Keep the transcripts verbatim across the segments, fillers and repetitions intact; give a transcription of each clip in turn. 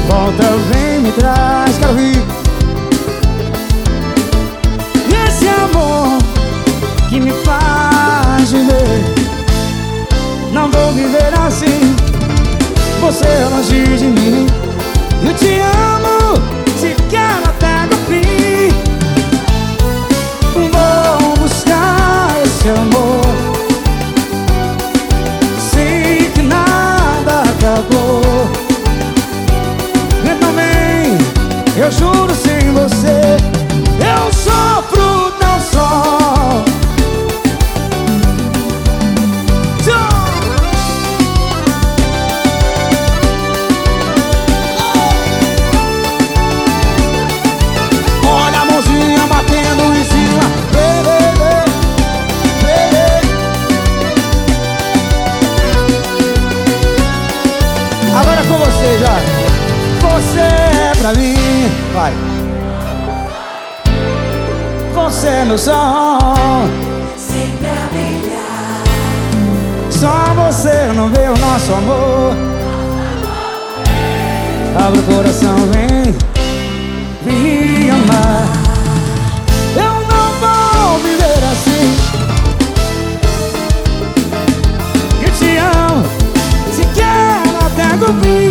Volta, vem, me traz, quero ouvir. Esse amor que me faz viver. Não vou viver assim, você é longe de mim. Eu te amo, te quero até do fim. Vou buscar esse amor. Sei que nada acabou. Então vem, eu juro, sem você eu sofro tão só. Olha a mãozinha batendo em cima. Vem, vem, vem, vem. Agora é com você já. Você é pra mim, vai. Você é meu sol, sempre a brilhar. só você não vê o nosso amor. Abre o coração, vem, vem me amar. Eu não vou viver assim. Eu te amo, te quero até do fim.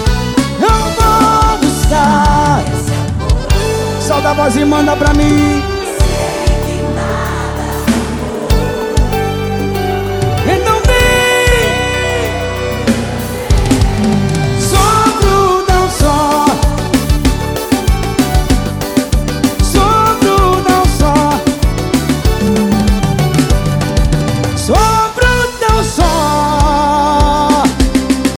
Eu vou buscar. Solta a voz e manda pra mim.